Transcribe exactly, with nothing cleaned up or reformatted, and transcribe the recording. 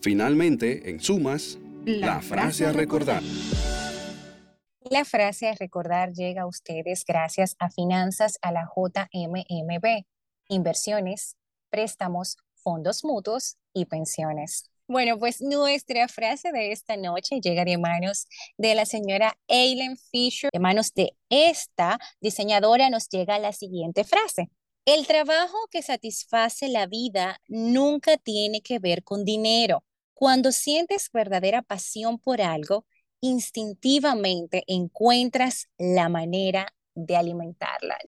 Finalmente, en sumas, La, la frase a recordar. La frase a recordar llega a ustedes gracias a Finanzas a la J M M B, inversiones, préstamos, fondos mutuos y pensiones. Bueno, pues nuestra frase de esta noche llega de manos de la señora Eileen Fisher. De manos de esta diseñadora nos llega la siguiente frase. El trabajo que satisface la vida nunca tiene que ver con dinero. Cuando sientes verdadera pasión por algo, instintivamente encuentras la manera de alimentarla.